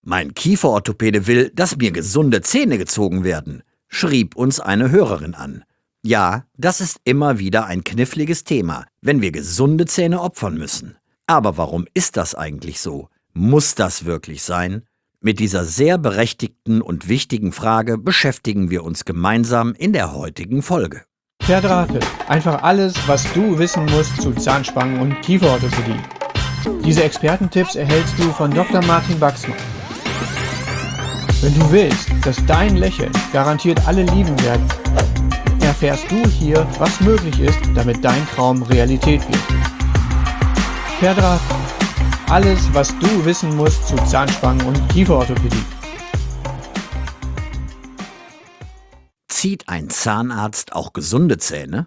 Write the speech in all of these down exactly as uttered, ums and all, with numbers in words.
Mein Kieferorthopäde will, dass mir gesunde Zähne gezogen werden, schrieb uns eine Hörerin an. Ja, das ist immer wieder ein kniffliges Thema, wenn wir gesunde Zähne opfern müssen. Aber warum ist das eigentlich so? Muss das wirklich sein? Mit dieser sehr berechtigten und wichtigen Frage beschäftigen wir uns gemeinsam in der heutigen Folge. Verdrahtet. Einfach alles, was du wissen musst zu Zahnspangen- und Kieferorthopädie. Diese Expertentipps erhältst du von Doktor Martin Baxmann. Wenn du willst, dass dein Lächeln garantiert alle lieben werden, erfährst du hier, was möglich ist, damit dein Traum Realität wird. Verdrahtet. Alles, was du wissen musst zu Zahnspangen- und Kieferorthopädie. Zieht ein Zahnarzt auch gesunde Zähne?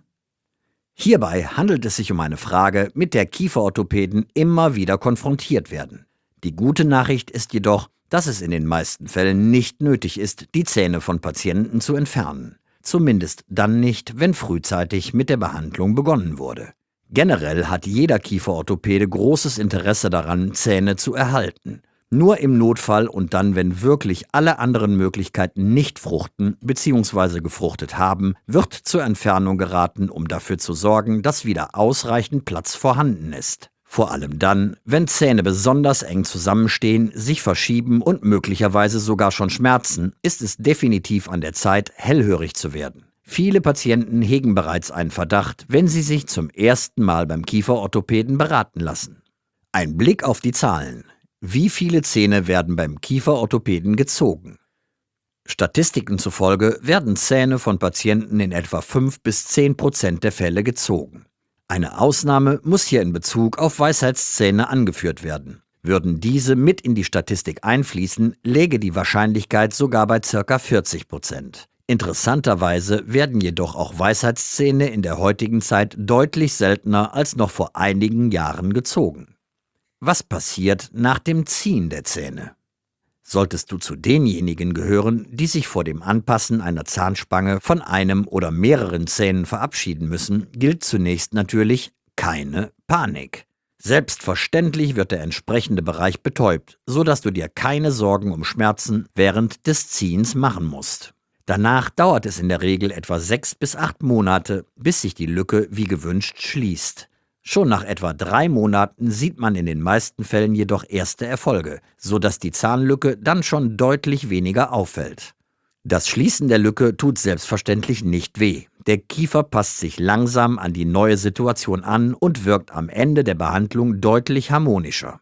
Hierbei handelt es sich um eine Frage, mit der Kieferorthopäden immer wieder konfrontiert werden. Die gute Nachricht ist jedoch, dass es in den meisten Fällen nicht nötig ist, die Zähne von Patienten zu entfernen. Zumindest dann nicht, wenn frühzeitig mit der Behandlung begonnen wurde. Generell hat jeder Kieferorthopäde großes Interesse daran, Zähne zu erhalten. Nur im Notfall und dann, wenn wirklich alle anderen Möglichkeiten nicht fruchten bzw. gefruchtet haben, wird zur Entfernung geraten, um dafür zu sorgen, dass wieder ausreichend Platz vorhanden ist. Vor allem dann, wenn Zähne besonders eng zusammenstehen, sich verschieben und möglicherweise sogar schon schmerzen, ist es definitiv an der Zeit, hellhörig zu werden. Viele Patienten hegen bereits einen Verdacht, wenn sie sich zum ersten Mal beim Kieferorthopäden beraten lassen. Ein Blick auf die Zahlen. Wie viele Zähne werden beim Kieferorthopäden gezogen? Statistiken zufolge werden Zähne von Patienten in etwa fünf bis zehn Prozent der Fälle gezogen. Eine Ausnahme muss hier in Bezug auf Weisheitszähne angeführt werden. Würden diese mit in die Statistik einfließen, läge die Wahrscheinlichkeit sogar bei ca. vierzig Prozent. Interessanterweise werden jedoch auch Weisheitszähne in der heutigen Zeit deutlich seltener als noch vor einigen Jahren gezogen. Was passiert nach dem Ziehen der Zähne? Solltest du zu denjenigen gehören, die sich vor dem Anpassen einer Zahnspange von einem oder mehreren Zähnen verabschieden müssen, gilt zunächst natürlich keine Panik. Selbstverständlich wird der entsprechende Bereich betäubt, sodass du dir keine Sorgen um Schmerzen während des Ziehens machen musst. Danach dauert es in der Regel etwa sechs bis acht Monate, bis sich die Lücke wie gewünscht schließt. Schon nach etwa drei Monaten sieht man in den meisten Fällen jedoch erste Erfolge, sodass die Zahnlücke dann schon deutlich weniger auffällt. Das Schließen der Lücke tut selbstverständlich nicht weh. Der Kiefer passt sich langsam an die neue Situation an und wirkt am Ende der Behandlung deutlich harmonischer.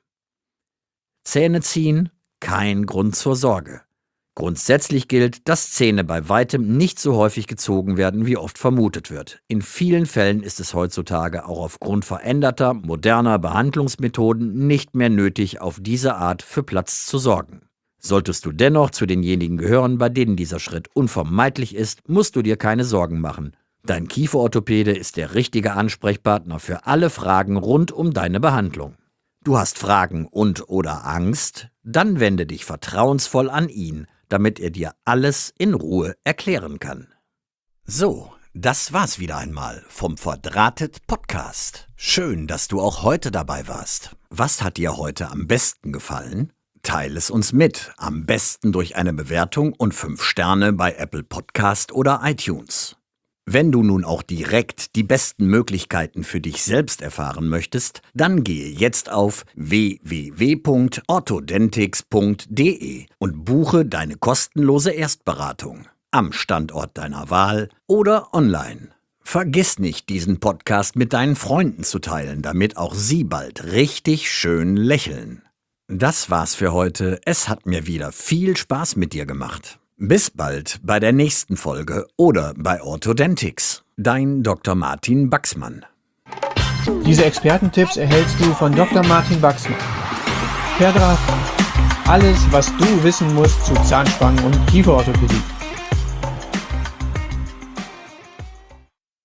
Zähne ziehen? Kein Grund zur Sorge. Grundsätzlich gilt, dass Zähne bei weitem nicht so häufig gezogen werden, wie oft vermutet wird. In vielen Fällen ist es heutzutage auch aufgrund veränderter, moderner Behandlungsmethoden nicht mehr nötig, auf diese Art für Platz zu sorgen. Solltest du dennoch zu denjenigen gehören, bei denen dieser Schritt unvermeidlich ist, musst du dir keine Sorgen machen. Dein Kieferorthopäde ist der richtige Ansprechpartner für alle Fragen rund um deine Behandlung. Du hast Fragen und oder Angst? Dann wende dich vertrauensvoll an ihn, damit er dir alles in Ruhe erklären kann. So, das war's wieder einmal vom Verdrahtet Podcast. Schön, dass du auch heute dabei warst. Was hat dir heute am besten gefallen? Teile es uns mit, am besten durch eine Bewertung und fünf Sterne bei Apple Podcast oder iTunes. Wenn du nun auch direkt die besten Möglichkeiten für dich selbst erfahren möchtest, dann gehe jetzt auf w w w punkt orthodentix punkt d e und buche deine kostenlose Erstberatung am Standort deiner Wahl oder online. Vergiss nicht, diesen Podcast mit deinen Freunden zu teilen, damit auch sie bald richtig schön lächeln. Das war's für heute. Es hat mir wieder viel Spaß mit dir gemacht. Bis bald bei der nächsten Folge oder bei Orthodentix. Dein Doktor Martin Baxmann. Diese Expertentipps erhältst du von Doktor Martin Baxmann. Verdrahtet. Alles, was du wissen musst zu Zahnspangen- und Kieferorthopädie.